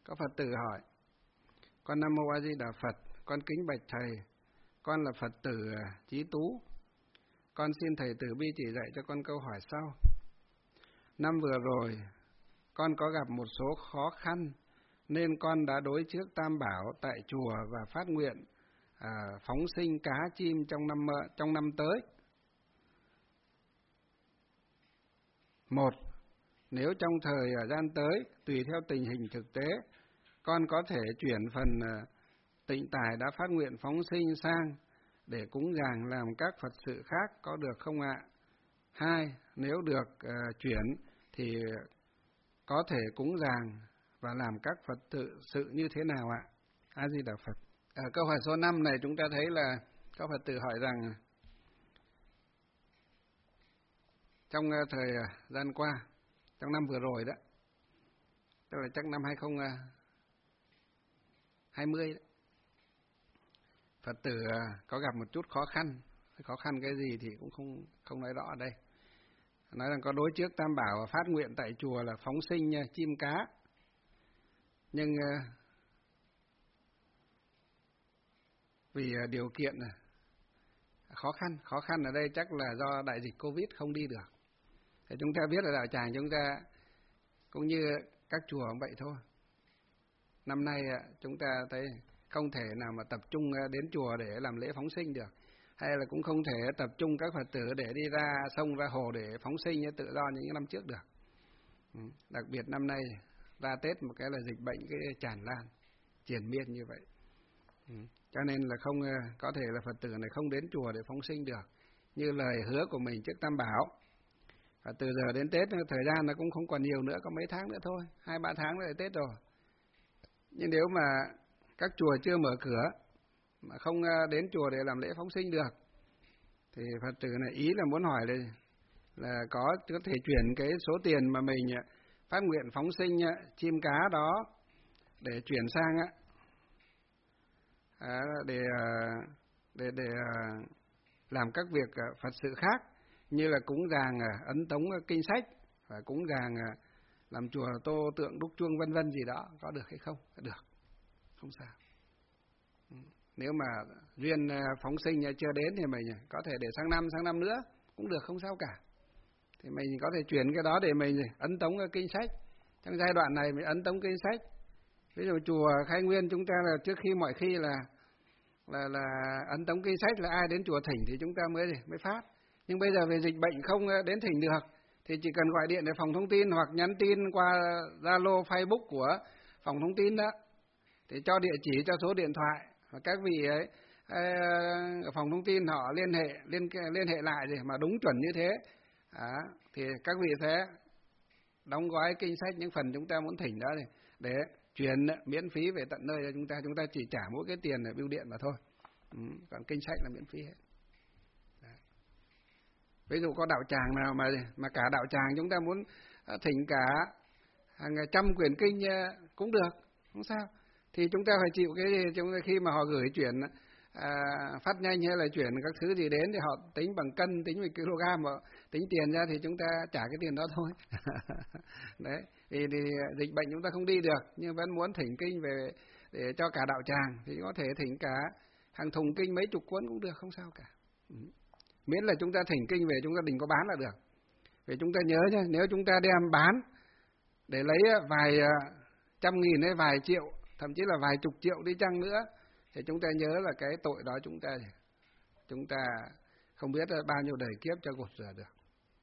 Có Phật tử hỏi: con Nam Mô A Di Đà Phật, con kính bạch thầy, con là Phật tử Chí Tú. Con xin thầy từ bi chỉ dạy cho con câu hỏi sau. Năm vừa rồi, con có gặp một số khó khăn nên con đã đối trước Tam Bảo tại chùa và phát nguyện phóng sinh cá chim trong năm tới. Một, nếu trong thời gian tới, tùy theo tình hình thực tế, con có thể chuyển phần tịnh tài đã phát nguyện phóng sinh sang để cúng dường làm các Phật sự khác, có được không ạ? Hai, nếu được chuyển thì có thể cúng dường và làm các Phật sự như thế nào ạ? A Di Đà Phật. Câu hỏi số 5 này chúng ta thấy là các Phật tử hỏi rằng trong thời gian qua, trong năm vừa rồi đó, tức là chắc năm 2020 đó, Phật tử có gặp một chút khó khăn. Khó khăn cái gì thì cũng không nói rõ ở đây. Nói rằng có đối trước Tam Bảo và phát nguyện tại chùa là phóng sinh chim cá. Nhưng vì điều kiện khó khăn ở đây chắc là do đại dịch Covid không đi được. Thì chúng ta biết ở đạo tràng chúng ta cũng như các chùa cũng vậy thôi. Năm nay chúng ta thấy không thể nào mà tập trung đến chùa để làm lễ phóng sinh được, hay là cũng không thể tập trung các Phật tử để đi ra sông ra hồ để phóng sinh tự do như những năm trước được. Đặc biệt năm nay ra Tết một cái là dịch bệnh cái tràn lan, triền miên như vậy. Cho nên là không có thể là Phật tử này không đến chùa để phóng sinh được như lời hứa của mình trước Tam Bảo. Và từ giờ đến Tết thời gian nó cũng không còn nhiều nữa, có mấy tháng nữa thôi, 2-3 tháng nữa là Tết rồi. Nhưng nếu mà các chùa chưa mở cửa mà không đến chùa để làm lễ phóng sinh được thì Phật tử này ý là muốn hỏi là có thể chuyển cái số tiền mà mình phát nguyện phóng sinh chim cá đó để chuyển sang để làm các việc Phật sự khác, như là cúng dường ấn tống kinh sách và cúng dường làm chùa tô tượng đúc chuông vân vân gì đó, có được hay không? Được, không sao. Nếu mà duyên phóng sinh chưa đến thì mình có thể để sang năm nữa cũng được, không sao cả. Thì mình có thể chuyển cái đó để mình ấn tống kinh sách. Trong giai đoạn này mình ấn tống kinh sách. Ví dụ chùa Khai Nguyên chúng ta là trước khi mọi khi là ấn tống kinh sách là ai đến chùa thỉnh thì chúng ta mới phát. Nhưng bây giờ về dịch bệnh không đến thỉnh được thì chỉ cần gọi điện để phòng thông tin hoặc nhắn tin qua Zalo, Facebook của phòng thông tin đó, thì cho địa chỉ, cho số điện thoại, và các vị ấy phòng thông tin họ liên hệ lại gì mà đúng chuẩn như thế thì các vị sẽ đóng gói kinh sách những phần chúng ta muốn thỉnh đó để chuyển miễn phí về tận nơi cho chúng ta chỉ trả mỗi cái tiền ở bưu điện mà thôi. Còn kinh sách là miễn phí hết. Đấy. Ví dụ có đạo tràng nào mà cả đạo tràng chúng ta muốn thỉnh cả hàng trăm quyển kinh cũng được, không sao. Thì chúng ta phải chịu cái gì? Khi mà họ gửi chuyển phát nhanh hay là chuyển các thứ gì đến thì họ tính bằng cân, tính bằng kg, họ tính tiền ra thì chúng ta trả cái tiền đó thôi. Đấy, thì dịch bệnh chúng ta không đi được nhưng vẫn muốn thỉnh kinh về để cho cả đạo tràng thì có thể thỉnh cả hàng thùng kinh mấy chục cuốn cũng được, không sao cả. Miễn là chúng ta thỉnh kinh về chúng ta đừng có bán là được. Vì chúng ta nhớ nhé, nếu chúng ta đem bán để lấy vài trăm nghìn hay vài triệu, thậm chí là vài chục triệu đi chăng nữa, thì chúng ta nhớ là cái tội đó chúng ta không biết bao nhiêu đời kiếp cho gột rửa được.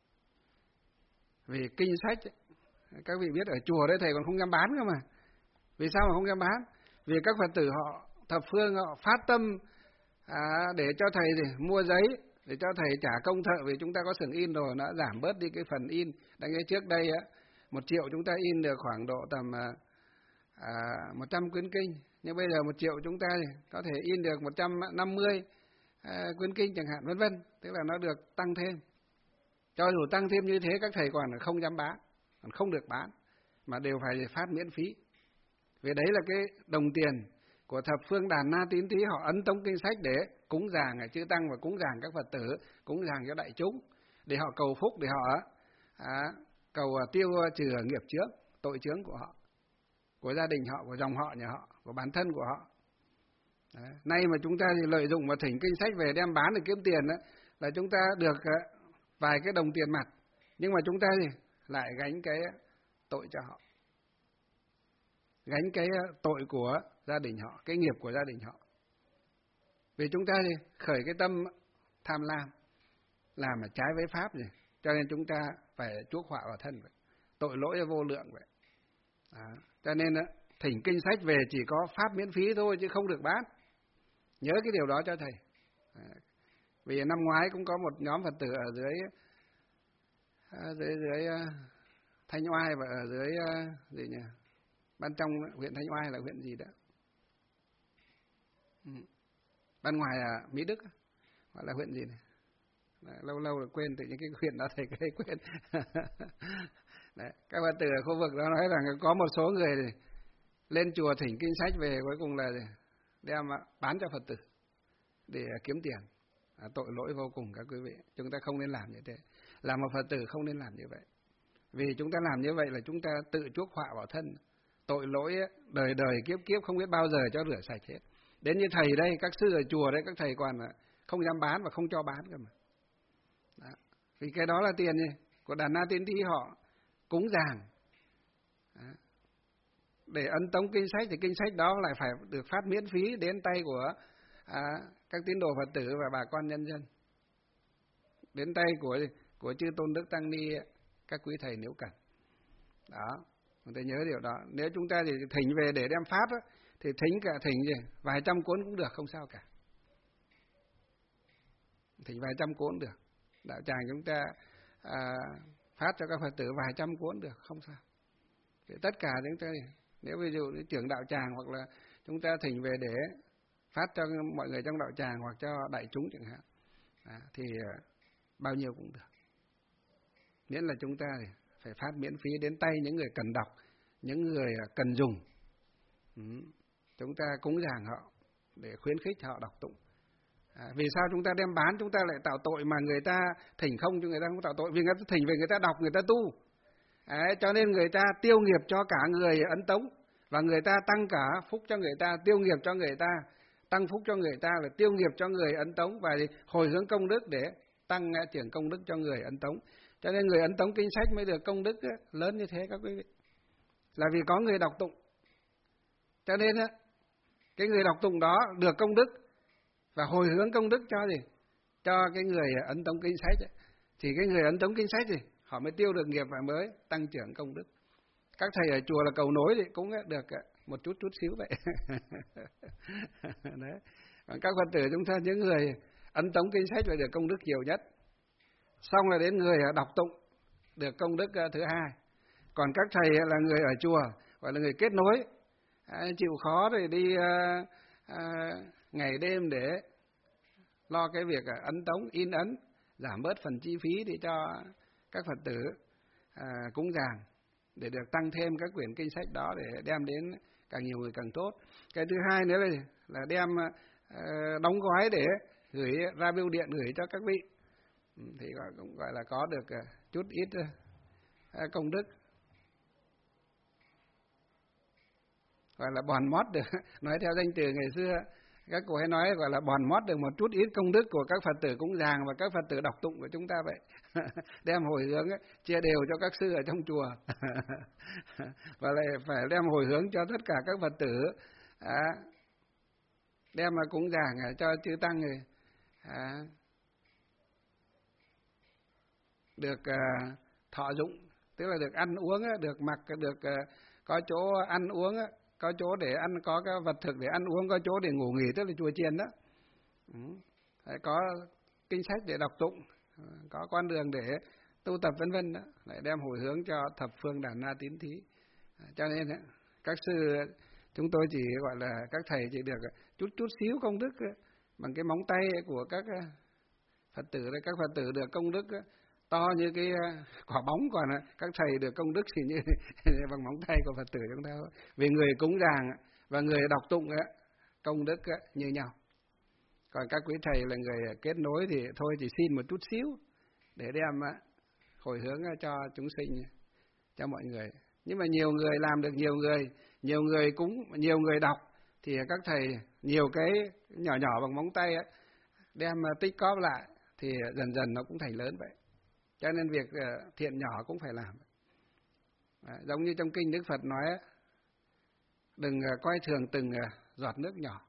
Vì kinh sách các vị biết ở chùa đấy thầy còn không dám bán cơ mà. Vì sao mà không dám bán? Vì các Phật tử họ thập phương họ phát tâm để cho thầy mua giấy, để cho thầy trả công thợ, vì chúng ta có xưởng in rồi, nó giảm bớt đi cái phần in. Đang ngay trước đây 1 triệu chúng ta in được khoảng độ tầm 100 quyển kinh, nhưng bây giờ 1 triệu chúng ta có thể in được 150 quyển kinh chẳng hạn, vân vân, tức là nó được tăng thêm. Cho dù tăng thêm như thế các thầy còn không dám bán, còn không được bán, mà đều phải phát miễn phí. Vì đấy là cái đồng tiền của thập phương đàn na tín thí, họ ấn tống kinh sách để cúng dường chư tăng và cúng dường các Phật tử, cúng dường cho đại chúng, để họ cầu phúc, để họ cầu tiêu trừ nghiệp chướng, tội chướng của họ. của gia đình họ, của dòng họ nhà họ, của bản thân của họ. Đấy. Nay mà chúng ta thì lợi dụng mà thỉnh kinh sách về đem bán để kiếm tiền đó, là chúng ta được vài cái đồng tiền mặt, nhưng mà chúng ta thì lại gánh cái tội cho họ, gánh cái tội của gia đình họ, cái nghiệp của gia đình họ. Vì chúng ta thì khởi cái tâm tham lam, làm mà trái với pháp gì, cho nên chúng ta phải chuốc họa vào thân vậy, tội lỗi vô lượng vậy. Đó. Cho nên thỉnh kinh sách về chỉ có pháp miễn phí thôi chứ không được bán. Nhớ cái điều đó cho thầy. Vì năm ngoái cũng có một nhóm Phật tử ở dưới Thanh Oai và ở dưới gì nhỉ? Ban trong huyện Thanh Oai là huyện gì đó? Ban ngoài là Mỹ Đức, gọi là huyện gì này? Lâu lâu là quên, tự nhiên cái huyện đó thầy cái quên. Đấy, các Phật tử ở khu vực đó nói rằng có một số người thì lên chùa thỉnh kinh sách về, cuối cùng là đem bán cho Phật tử để kiếm tiền. Tội lỗi vô cùng các quý vị, chúng ta không nên làm như thế. Làm một Phật tử không nên làm như vậy. Vì chúng ta làm như vậy là chúng ta tự chuốc họa vào thân. Tội lỗi đời đời kiếp kiếp không biết bao giờ cho rửa sạch hết. Đến như thầy đây, các sư ở chùa đấy, các thầy còn không dám bán và không cho bán cơ mà. Đó. Vì cái đó là tiền gì? Của Đàn Na Tín Thí họ cúng dường. Để ấn tống kinh sách thì kinh sách đó lại phải được phát miễn phí đến tay của các tín đồ Phật tử và bà con nhân dân. Đến tay của chư Tôn Đức Tăng Ni, các quý thầy nếu cần. Đó, chúng ta nhớ điều đó. Nếu chúng ta thì thỉnh về để đem pháp á, thì thỉnh gì vài trăm cuốn cũng được, không sao cả. Thỉnh vài trăm cuốn được. Đạo tràng chúng ta phát cho các Phật tử vài trăm cuốn được, không sao. Thì tất cả chúng ta, nếu ví dụ như trưởng đạo tràng hoặc là chúng ta thỉnh về để phát cho mọi người trong đạo tràng hoặc cho đại chúng chẳng hạn, thì bao nhiêu cũng được. Miễn là chúng ta phải phát miễn phí đến tay những người cần đọc, những người cần dùng. Chúng ta cúng dường họ để khuyến khích họ đọc tụng. Vì sao chúng ta đem bán chúng ta lại tạo tội mà người ta thỉnh không cho người ta không tạo tội? Vì người ta thỉnh về người ta đọc, người ta tu. Cho nên người ta tiêu nghiệp cho cả người ấn tống, và người ta tăng cả phúc cho người ta, tiêu nghiệp cho người ta, tăng phúc cho người ta là tiêu nghiệp cho người ấn tống, và hồi hướng công đức để tăng trưởng công đức cho người ấn tống. Cho nên người ấn tống kinh sách mới được công đức lớn như thế các quý vị. Là vì có người đọc tụng. Cho nên cái người đọc tụng đó được công đức và hồi hướng công đức cho gì? Cho cái người ấn tống kinh sách thì cái người ấn tống kinh sách thì họ mới tiêu được nghiệp và mới tăng trưởng công đức. Các thầy ở chùa là cầu nối thì cũng được một chút xíu vậy. Đấy. Còn các Phật tử chúng ta, những người ấn tống kinh sách phải được công đức nhiều nhất. Xong là đến người đọc tụng được công đức thứ hai. Còn các thầy là người ở chùa, gọi là người kết nối, chịu khó rồi đi ngày đêm để lo cái việc ấn tống, in ấn, giảm bớt phần chi phí để cho các Phật tử cúng dường, để được tăng thêm các quyển kinh sách đó để đem đến càng nhiều người càng tốt. Cái thứ hai nữa là đem đóng gói để gửi ra bưu điện gửi cho các vị, thì cũng gọi là có được chút ít công đức, gọi là bòn mót được. Nói theo danh từ ngày xưa các cụ hay nói gọi là bòn mót được một chút ít công đức của các Phật tử cúng dường và các Phật tử đọc tụng của chúng ta vậy. Đem hồi hướng chia đều cho các sư ở trong chùa. Và lại phải đem hồi hướng cho tất cả các Phật tử, đem mà cúng dường cho chư tăng người được thọ dụng, tức là được ăn uống, được mặc, được có chỗ ăn uống, có chỗ để ăn, có cái vật thực để ăn uống, có chỗ để ngủ nghỉ, tức là chùa chiền đó. Có kinh sách để đọc tụng, có con đường để tu tập vân vân đó, lại đem hồi hướng cho thập phương Đàn Na Tín Thí. Cho nên các sư chúng tôi chỉ gọi là các thầy chỉ được chút xíu công đức bằng cái móng tay của các Phật tử đấy. Các Phật tử được công đức to như cái quả bóng, còn các thầy được công đức thì như bằng móng tay của Phật tử chúng ta. Vì người cúng dường và người đọc tụng công đức như nhau. Còn các quý thầy là người kết nối thì thôi chỉ xin một chút xíu để đem hồi hướng cho chúng sinh, cho mọi người. Nhưng mà nhiều người làm được nhiều người nhiều người đọc thì các thầy nhiều cái nhỏ nhỏ bằng móng tay ấy, đem tích cóp lại thì dần dần nó cũng thành lớn vậy. Cho nên việc thiện nhỏ cũng phải làm. Giống như trong kinh Đức Phật nói ấy, đừng coi thường từng giọt nước nhỏ.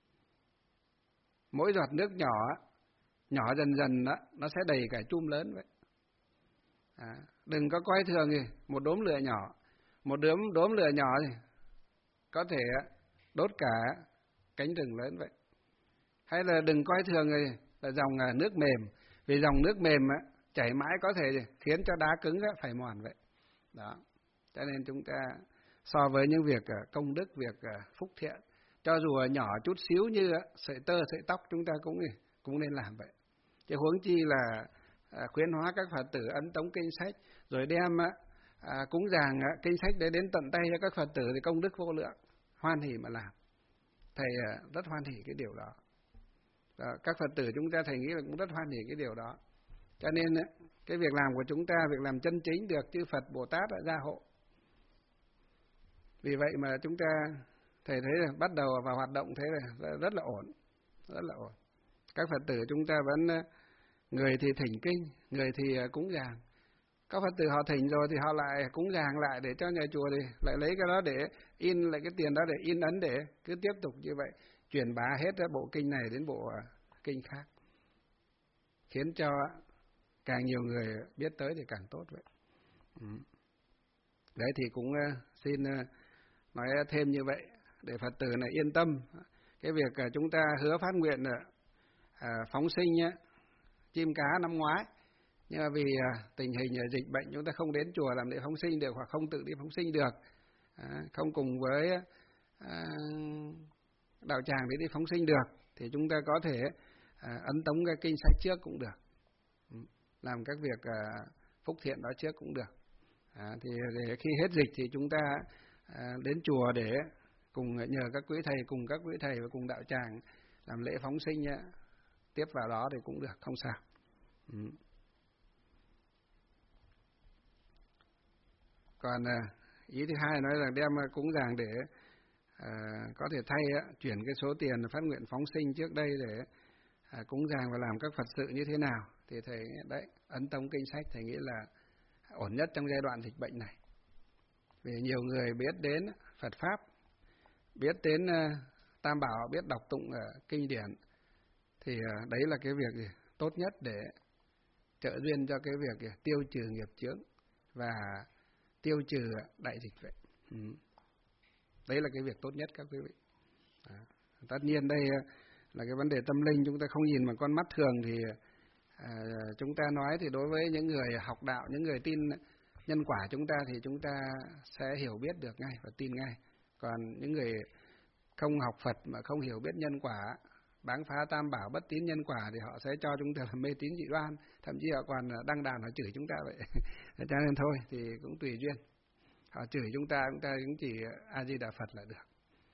Mỗi giọt nước nhỏ nhỏ dần dần đó, nó sẽ đầy cả chum lớn vậy. Đừng có coi thường gì một đốm lửa nhỏ. Một đốm lửa nhỏ thì có thể đốt cả cánh rừng lớn vậy. Hay là đừng coi thường là dòng nước mềm, vì dòng nước mềm chảy mãi có thể khiến cho đá cứng phải mòn vậy. Đó. Cho nên chúng ta so với những việc công đức, việc phúc thiện, cho dù nhỏ chút xíu như sợi tơ, sợi tóc, chúng ta cũng nên làm vậy. Chứ huống chi là khuyến hóa các Phật tử ấn tống kinh sách, rồi đem cúng dường kinh sách để đến tận tay cho các Phật tử thì công đức vô lượng, hoan hỉ mà làm. Thầy rất hoan hỉ cái điều đó. Các Phật tử chúng ta thầy nghĩ là cũng rất hoan hỉ cái điều đó. Cho nên cái việc làm của chúng ta, việc làm chân chính được chư Phật Bồ Tát đã gia hộ. Vì vậy mà chúng ta thầy thấy là bắt đầu vào hoạt động thế là rất là ổn, rất là ổn. Các Phật tử chúng ta vẫn người thì thỉnh kinh, người thì cúng dường. Các Phật tử họ thỉnh rồi thì họ lại cúng dường lại để cho nhà chùa thì lại lấy cái đó để in lại cái tiền đó để in ấn, để cứ tiếp tục như vậy truyền bá hết bộ kinh này đến bộ kinh khác, khiến cho càng nhiều người biết tới thì càng tốt vậy. Đấy thì cũng xin nói thêm như vậy để Phật tử này yên tâm. Cái việc chúng ta hứa phát nguyện phóng sinh chim cá năm ngoái, nhưng mà vì tình hình dịch bệnh chúng ta không đến chùa làm lễ phóng sinh được, hoặc không tự đi phóng sinh được, không cùng với đạo tràng để đi phóng sinh được, thì chúng ta có thể ấn tống cái kinh sách trước cũng được, làm các việc phúc thiện đó trước cũng được. Thì để khi hết dịch thì chúng ta đến chùa để cùng nhờ các quý thầy, cùng các quý thầy và cùng đạo tràng làm lễ phóng sinh tiếp vào đó thì cũng được, không sao. Còn ý thứ hai nói là đem cúng dường để có thể thay chuyển cái số tiền phát nguyện phóng sinh trước đây để cúng dường và làm các Phật sự như thế nào, thì thầy đấy ấn tống kinh sách thầy nghĩ là ổn nhất trong giai đoạn dịch bệnh này. Vì nhiều người biết đến Phật pháp, biết đến Tam Bảo, biết đọc tụng kinh điển, thì đấy là cái việc tốt nhất để trợ duyên cho cái việc tiêu trừ nghiệp chướng và tiêu trừ đại dịch vậy. Đấy là cái việc tốt nhất các quý vị. Tất nhiên đây là cái vấn đề tâm linh, chúng ta không nhìn bằng con mắt thường thì chúng ta nói thì đối với những người học đạo, những người tin nhân quả chúng ta thì chúng ta sẽ hiểu biết được ngay và tin ngay. Còn những người không học Phật mà không hiểu biết nhân quả, báng phá Tam Bảo, bất tín nhân quả thì họ sẽ cho chúng ta là mê tín dị đoan, thậm chí họ còn đăng đàn họ chửi chúng ta vậy. Cho nên thôi thì cũng tùy duyên. Họ chửi chúng ta cũng chỉ A Di Đà Phật là được.